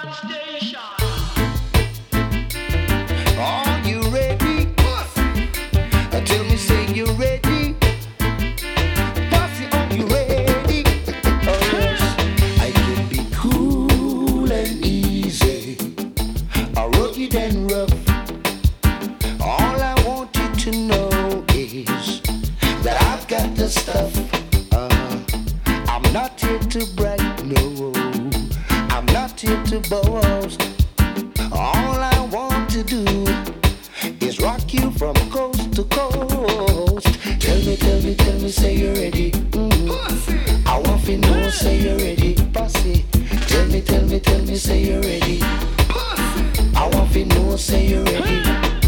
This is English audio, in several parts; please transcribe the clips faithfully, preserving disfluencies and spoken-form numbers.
Are you ready? Uh, Tell me, say you ready? Posse, are you ready? Oh yes, I can be cool and easy, a rugged and rough. All I want you to know is that I've got the stuff. Uh, I'm not here to brag, no. I'm not here to boast. All I want to do is rock you from coast to coast. Tell me, tell me, tell me, say you're ready. Mm. I want to know, say you're ready. Posse. Tell me, tell me, tell me, say you're ready. I want to know, say you're ready.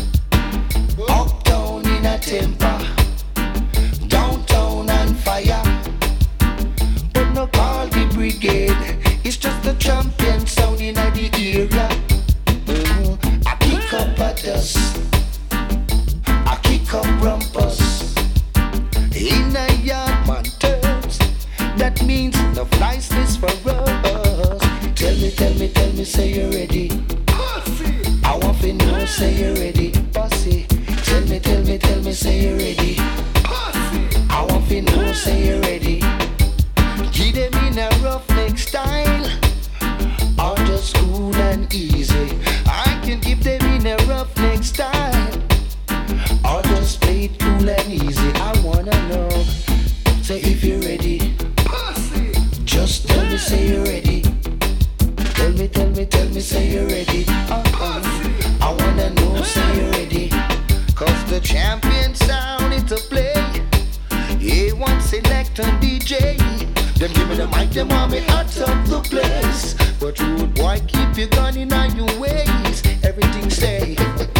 Uptown in a temper, downtown on fire. But no call the brigade, it's just a champion sound in the area. Mm, I kick up a dust, I kick up rumpus. In a yard man terms, that means no niceness for us. Tell me, tell me, tell me, say you're ready. I want to know, say you're ready. Posse. Tell me, tell me, tell me, say you're ready. I want to know, say you're ready. Give them in a roughneck style, or just cool and easy. I can give them in a roughneck style, or just play it cool and easy. I wanna know, say if you're ready. Just tell me, say you're ready. Tell me, tell me, tell me, say you're ready. Uh-uh. I wanna know, say you're ready. Cause the champion sound is to play. A one select and D J. Them give me the mic, them want me out of the place. But rude boy, keep your gun in all your ways. Everything stay.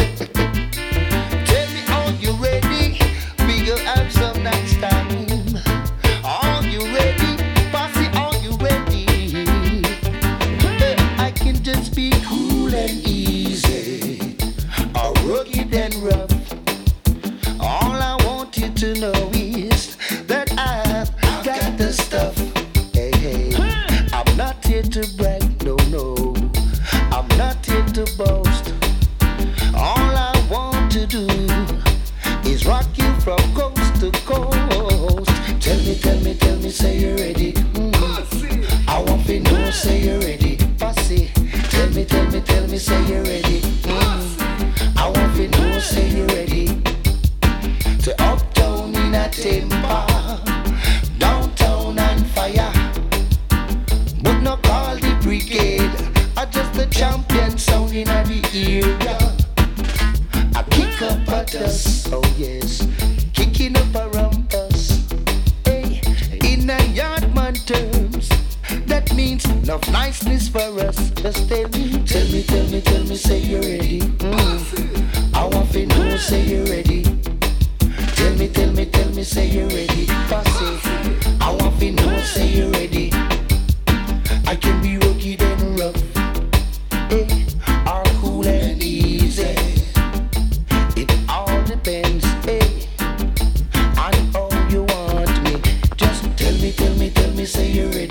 Tell me, are you ready? We go have some nice time. Are you ready? Posse, are you ready? Hey, I can just be cool and easy, or rugged and rough. All I want you to know is that I've got the stuff. Hey, hey. I'm not here to brag, no, no. I'm not here to boast. All I want to do is rock you from coast to coast. Tell me, tell me, tell me, say you're ready. Mm. I want to know, say you're ready. Posse. Tell me, tell me, tell me, say you're ready. Mm. I want to know, say you're ready. To uptown in a temper, downtown on fire. But no call the brigade, I just the champion sound in the area. I kick up a dust, oh yes, kicking up a rumpus. Hey, in a yard man terms, that means enough niceness for us. Just tell me, tell me, tell me, tell me, say you're ready. Mm. I want to know, say you're ready. Tell me, tell me, tell me, say you're ready. Posse. I want to know, say you're ready. I can be rugged and rough, eh, or cool and easy. It all depends, eh, on how you want me. Just tell me, tell me, tell me, say you're ready.